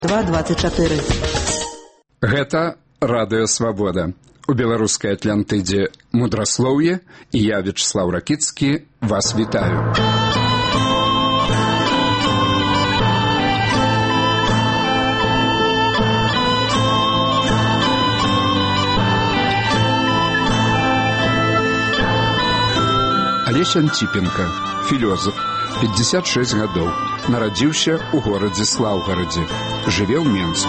224. Гэта радыё Свабода. У беларускай Атлантыдзе мудраслоўе, і я, Вячеслав Ракіцкі, вас вітаю. Алесь Антипенко, філёзаф, 56 гадоў, нарадзіўся ў горадзе Слаўгарадзе, жыве ў Менску.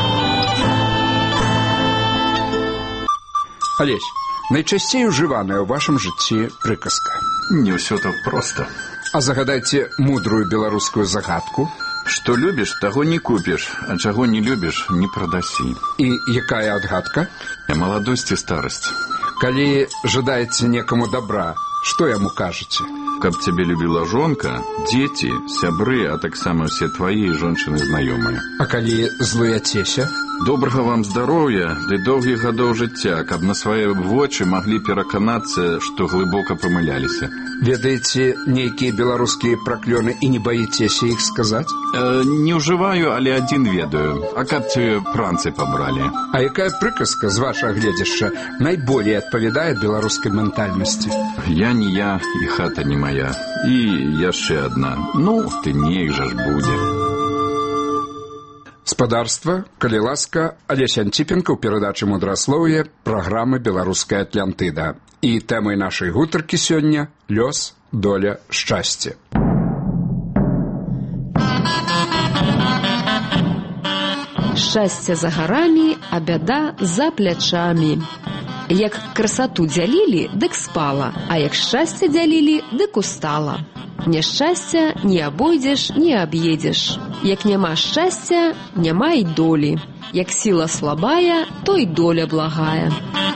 Алесь, найчасцей ужываная ў вашым жыцці прыказка? Не ўсё так проста. А загадайце мудрую беларускую загадку. Што любіш, таго не купіш, а чаго не любіш, не прадасі. І якая адгадка? Маладосць і старасць. Калі жадаеце некаму добра, што яму кажаце? Каб цябе любіла жонка, дзеці, сябры, а таксама ўсе твае жончыны знаёмыя. А калі злуяцеся? Добрага вам здароўя ды доўгіх гадоў жыцця, каб на свае вочы маглі пераканацца, што глыбока памыляліся. Ведаеце нейкія беларускія праклёны і не баіцеся іх сказаць? Не ўжываю, але адзін ведаю. А каб цябе пранцы пабралі. А якая прыказка, з вашага гледзяшча, найболей адпавядае беларускай ментальнасці? Я не я, і хата не моя. І яшчэ адна. Ну, ты неяк жа ж будзе. Спадарства, калі ласка, Алесь Антипенко ў перадачы мудраслоўе праграмы «Беларуская Атлантыда». І тэмай нашай гутаркі сёння – лёс, доля, шчасце. Шчасце за гарамі, а бяда за плячамі. Як красату дзялілі, дык спала, а як шчасце дзялілі, дык устала. Няшчасця не абойдзеш, не аб'едзеш. Як няма шчасця, няма і долі. Як сіла слабая, то і доля благая.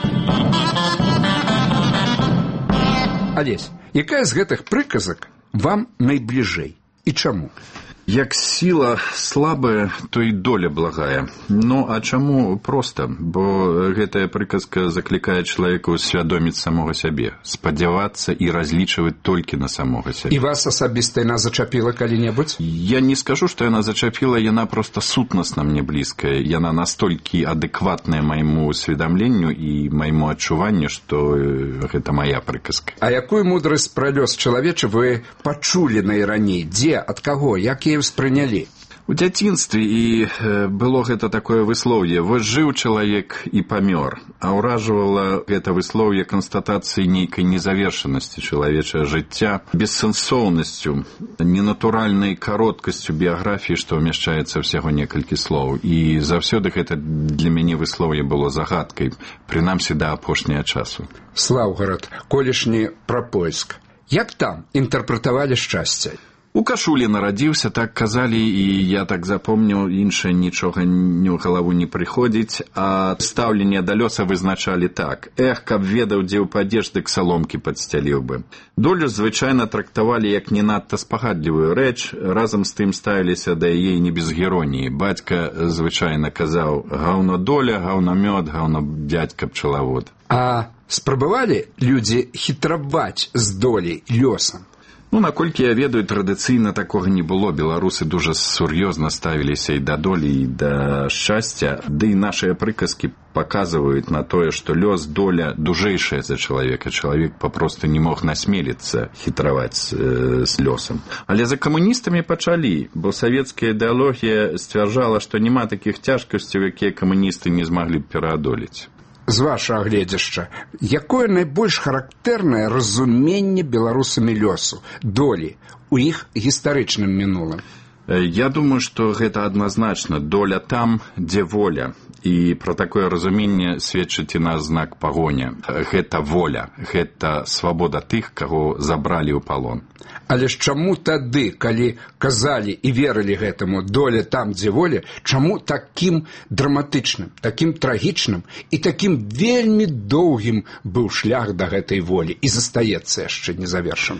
Алесь, якая з гэтых прыказак вам найбліжэй? І чаму? Як сіла слабая, то і доля благая. Ну, а чаму? Проста, бо гэтая прыказка заклікае чалавека ўсвядоміць самога сябе, спадзявацца і разлічваць толькі на самога сябе. І вас асабіста яна зачапіла калі-небудзь? Я не скажу, што яна зачапіла, яна проста сутнасна мне блізкая. Яна настолькі адэкватная майму усведамленню і майму адчуванню, што гэта мая прыказка. А якую мудрасць пра лёс чалавечы вы пачулі найраней? Дзе, ад каго, як ўспрынялі? У дзяцінстве і было гэта такое выслоўе: вось жыў чалавек і памёр. А ўражвала гэта выслоўе канстатацыі нейкай незавершанасці чалавечае жыцця, бессэнсоўнасцю, ненатуральнай кароткасцю біяграфіі, што ўмяшчаецца ўсяго некалькі слоў. І заўсёды гэта для мяне выслоўе было загадкай, прынамсі да апошняга часу. Слаўгарад, колішні Прапойск. Як там інтэрпрэтавалі шчасце? У кашулі нарадзіўся, так казалі, і я так запомніў, іншае нічога ў галаву не прыходзіць, а стаўленне да лёса вызначалі так: эх, каб ведаў, дзе ўпадзеш, дык саломкі падсцяліў бы. Долю звычайна трактавалі як не надта спагадлівую рэч, разам з тым ставіліся да яе не без іроніі. Бацька звычайна казаў: гаўно доля, гаўно мёд, гаўно дядька пчалавод. А спрабавалі людзі хітраваць з долей, лёсам? Ну, наколькі я ведаю, традыцыйна такога не было. Беларусы дужа сур'ёзна ставіліся і да долі, і да шчасця. Ды і нашыя прыказкі паказваюць на тое, што лёс, доля дужэйшая за чалавека. Чалавек папросту не мог насмеліцца хітраваць з лёсам. Але за камуністамі пачалі, бо савецкая ідэалогія сцвярджала, што няма такіх цяжкасцяў, якія камуністы не змаглі б пераадолець. З вашага гледзяшча, якое найбольш характэрнае разуменне беларусамі лёсу, долі, у іх гістарычным мінулым? Я думаю, што гэта адназначна. Доля там, дзе воля. І пра такое разуменне сведчыць і наш знак пагоня. Гэта воля, гэта свабода тых, каго забралі ў палон. Але ж чаму тады, калі казалі і верылі гэтаму доля там, дзе воля, чаму такім драматычным, такім трагічным і такім вельмі доўгім быў шлях да гэтай волі і застаецца яшчэ незавершаным?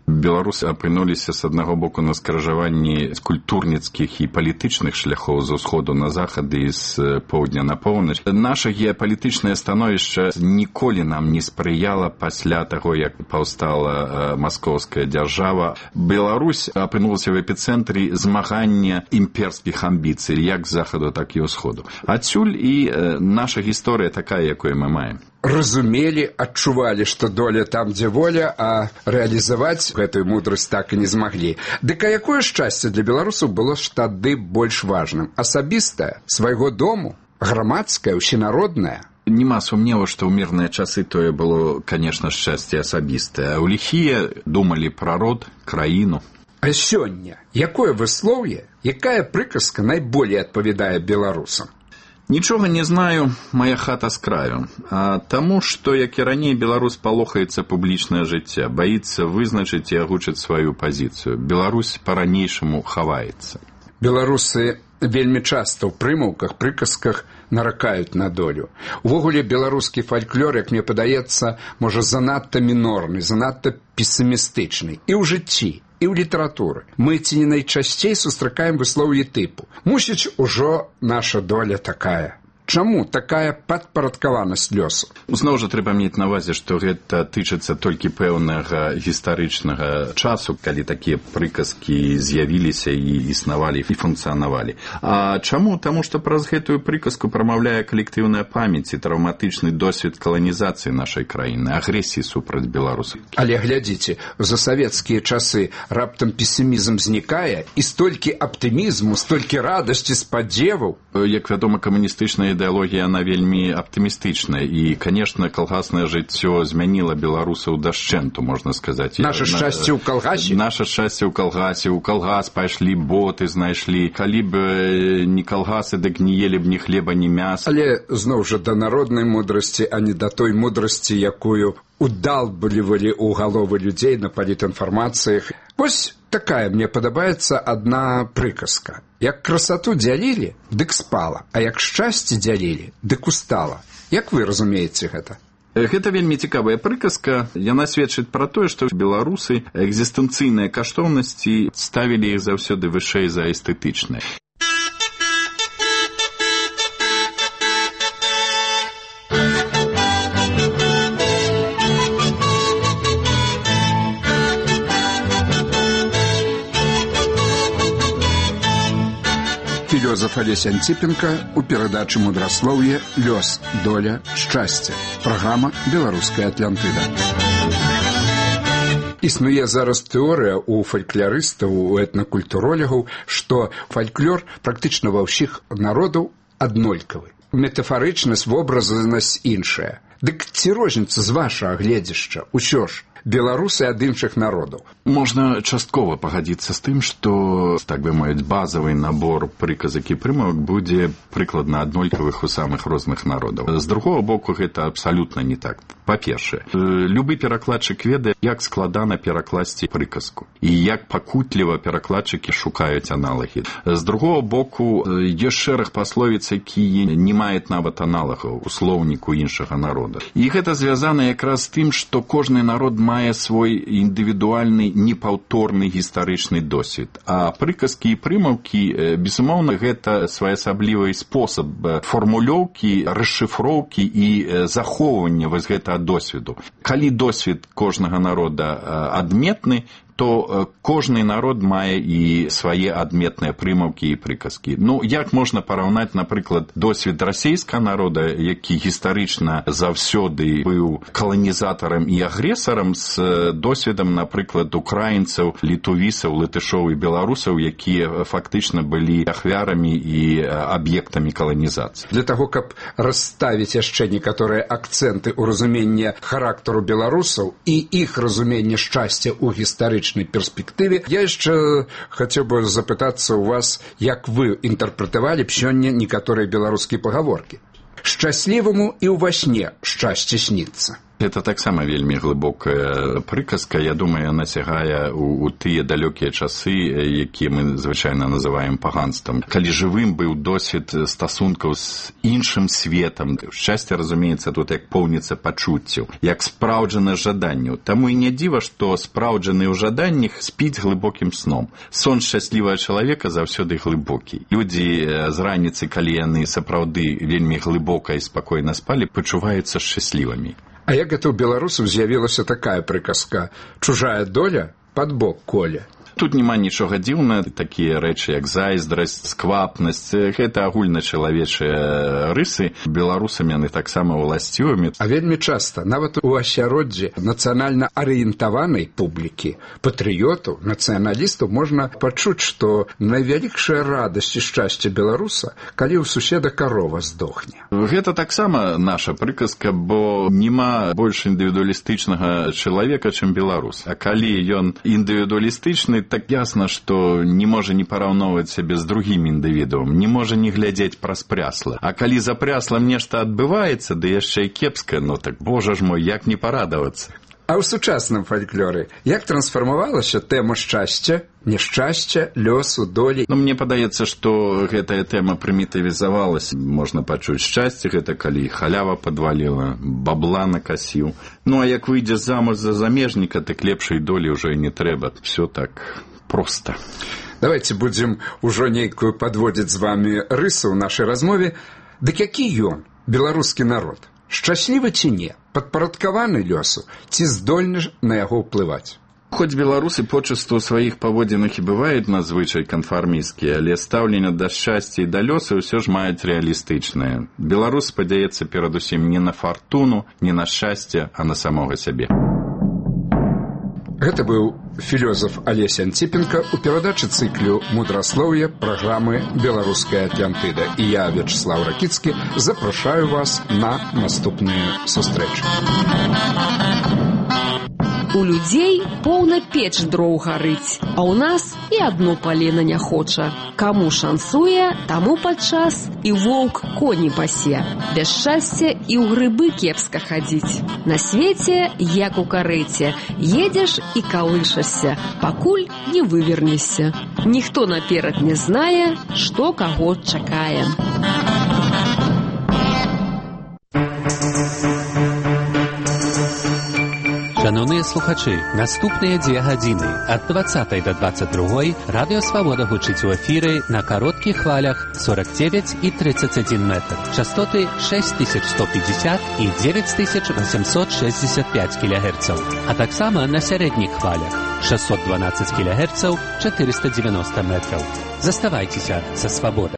Беларусы апынуліся з аднаго боку на скрыжаванні культурніцкіх і палітычных шляхоў з усходу на захад і з поўдня на поўнач. Наша геапалітычнае становішча ніколі нам не спрыяла пасля таго, як паўстала маскоўская дзяржава. Беларусь апынулася в эпіцэнтры змагання імперскіх амбіцый, як з захаду, так і ўсходу. Адсюль і наша гісторыя такая, якую мы маем. Разумелі, адчувалі, што доля там, дзе воля, а рэалізаваць гэтую мудрасць так і не змаглі. Дык а якое шчасце для беларусаў было ж тады больш важным? Асабістае, свайго дому, грамадскае, усенароднае? Нема сумневу, што ў мірныя часы тое было, конечно, шчасце асабістае. А ў ліхія думалі пра род, краіну. А сёння якое выслоўе, якая прыказка найболей адпавядае беларусам? Нічога не знаю, моя хата з краю. А таму, што, як і раней, беларус палохаецца публічнае жыцця, баіцца вызначыць і агучыць сваю пазіцыю. Беларусь па-ранейшаму хаваецца. Беларусы вельмі часта ў прымаўках, прыказках наракаюць на долю. Увогуле, беларускі фальклор, як мне падаецца, можа занадта мінорны, занадта песімістычны і ў жыцці, і ў літаратуры. Мы ці не найчасцей сустракаем выслоўі тыпу. Мусіць, ужо наша доля такая. Чаму такая падпарадкаванасць лёсу? Зноў жа трэба мець на ўвазе, што гэта тычыцца толькі пэўнага гістарычнага часу, калі такія прыказкі з'явіліся і існавалі, і функцыянавалі. А чаму? Таму што праз гэтую прыказку прамаўляе калектыўная памяць і траўматычны досвед каланізацыі нашай краіны, агрэсіі супраць беларусаў. Але глядзіце, за савецкія часы раптам песімізм знікае, і столькі аптымізму, столькі радасці, спадзеваў. Як вядома, камуністычная ідэалогія, она вельмі аптымістычная. І, конечно, калгаснае жыццё змяніла беларусаў дашчэнту, можна сказаць. Наша шчасце ў калгасе? Наша шчасце ў калгасе. У калгас пайшлі, боты знайшлі. Калі б не калгасы, дык не елі б ні хлеба, ні мяса. Але, зноў жа, да народнай мудрасці, а не да той мудрасці, якую удалблівалі ў галовы людзей на палітінфармацыях. Вось такая мне падабаецца адна прыказка. Як красату дзялілі, дык спала, а як шчасце дзялілі, дык устала. Як вы разумееце гэта? Гэта вельмі цікавая прыказка. Яна сведчыць пра тое, што беларусы экзістэнцыйныя каштоўнасці ставілі іх заўсёды вышэй за эстэтычныя. Філёзаф Алесь Анціпенка у перадачы «Мудраслоўе. Лёс, доля, шчасце». Праграма «Беларуская Атлантыда». Існуе зараз тэорыя ў фальклорыстаў, у этнакультуролегаў, што фальклор практычна ва ўсіх народаў аднолькавы. Метафарычнасць, вобразнасць іншая. Дык ці розніца з вашага гледзяшча ўсё ж беларусы ад іншых народаў? Можна часткова пагадзіцца з тым, што, так бы мовіць, базавы набор прыказак і прымавак будзе прыкладна аднолькавых у самых розных народаў. З другого боку, гэта абсалютна не так. Па-першае, любы перакладчык ведае, як складана перакласці прыказку і як пакутліва перакладчыкі шукаюць аналагі. З другого боку, ёсць шэраг пасловіц, якія не маюць нават аналагаў у слоўніку іншага народа. І гэта звязана якраз з тым, што кожны народ мае свой індывідуальны, непаўторны гістарычны досвед. А прыказкі і прымаўкі, безумоўна, гэта своеасаблівы спосаб формулёўкі, расшыфроўкі і захоўвання вось гэтага досведу. Калі досвед кожнага народа адметны, то кожны народ мае і свае адметныя прымаўкі і прыказкі. Ну, як можна параўнаць, напрыклад, досвед расійскага народа, які гістарычна заўсёды быў каланізатарам і агрэсарам, з досведам, напрыклад, украінцаў, літувісаў, латышоў і беларусаў, якія фактычна былі ахвярамі і аб'ектамі каланізацыі. Для таго, каб расставіць яшчэ некаторыя акцэнты ў разуменне характару беларусаў і іх разуменне шчасця ў гістарычнай перспектыве, я яшчэ хацеў бы запытацца ў вас, як вы інтэрпрэтавалі б сёння некаторыя беларускія пагаворкі. Шчасліваму і ўва сне шчасце сніцца. Это таксама вельмі глыбокая прыказка. Я думаю, яна сягае у тыя далёкія часы, якія мы звычайна называем паганствам. Калі жывым быў досвед стасункаў з іншым светам, шчасце, разумеецца, тут як поўніца пачуццяў, як спраўджана жаданняў. Таму і не дзіва, што спраўджаны ў жаданнях спіць глыбокім сном. Сон шчаслівага чалавека заўсёды глыбокі. Людзі з раніцы, калі яны сапраўды вельмі глыбока і спакойна спалі, пачуваюцца шчаслівымі. А як гэта ў беларусаў з'явілася такая прыказка «Чужая доля пад бок коле»? Тут няма нічога дзіўна, такія рэчы, як зайздрасць, сквапнасць, гэта агульначалавечыя рысы. Беларусам яны таксама ўласцівымі. А вельмі часта, нават у асяроддзі нацыянальна арыентаванай публікі, патрыётаў, нацыяналістаў можна пачуць, што найвялікшая радасць і шчасце беларуса, калі ў суседа карова здохне. Гэта таксама наша прыказка, бо няма больш індывідуалістычнага чалавека, чым беларус. А калі ён індывідуалістычны, так ясна, што не можа не параўноўваць сябе з другім індывідуам, не можа не глядзець праз прясла. А калі за пляслам нешта адбываецца, ды яшчэ і кепска, ну так, божа ж мой, як не парадавацца. А ў сучасным фальклоры як трансфармавалася тэма шчасця, няшчасця, лёсу, долі? Ну, мне падаецца, што гэтая тэма прымітывізавалася. Можна пачуць шчасце, гэта калі халява падваліла, бабла накасіў. Ну, а як выйдзеш замуж за замежніка, так лепшай долі ўжо і не трэба. Всё так проста. Давайте будзем ужо нейкую падводзіць з вамі рысу ў нашай размове. Дык які ён, беларускі народ? Шчаслівы ці не? Падпарадкаваны лёсу? Ці здольны на яго ўплываць? Хоць беларусы почасту ў сваіх паводзінах і бываюць надзвычай канфармісцкія, але стаўленне да шчасця і да лёсу ўсё ж маюць рэалістычнае. Беларус спадзяецца перадусім не на фартуну, не на шчасце, а на самога сябе. Гэта быў філёзаф Алесь Анціпенка ў перадачы цыклю «Мудраслоўе» праграмы «Беларуская Атлантыда». І я, Вячеслав Ракіцкі, запрашаю вас на наступныя сустрэчы. У людзей поўна печ дроў гарыць, а ў нас і адно палена не хоча. Каму шансуе, таму падчас і воўк коні пасе. Без шчасця і ў грыбы кепска хадзіць. На свеце, як у карэце, едзеш і калышашся, пакуль не вывернешся. Ніхто наперад не знае, што каго чакае. Шановныя слухачы, наступныя 2 гадзіны ад 20 до 22 Радыё Свабода гучыць у эфіры на кароткіх хвалях 49 і 31 метр. Частоты 6150 і 9865 кГц, а таксама на сярэдніх хвалях 612 кГц, 490 метраў. Заставайцеся са Свабодай.